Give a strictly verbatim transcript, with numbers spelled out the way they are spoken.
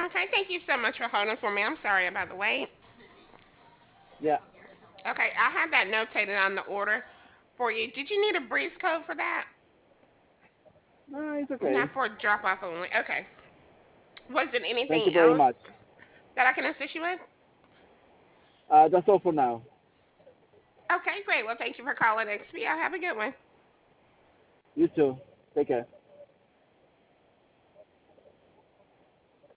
Okay, thank you so much for holding for me. I'm sorry about the wait. Yeah. Okay, I have that notated on the order for you. Did you need a breeze code for that? No, it's Not okay. for drop off only. Okay. Was it Thank anything you very else much. that I can assist you with? Uh, that's all for now. Okay, great. Well, thank you for calling X P. I have a good one. You too. Take care.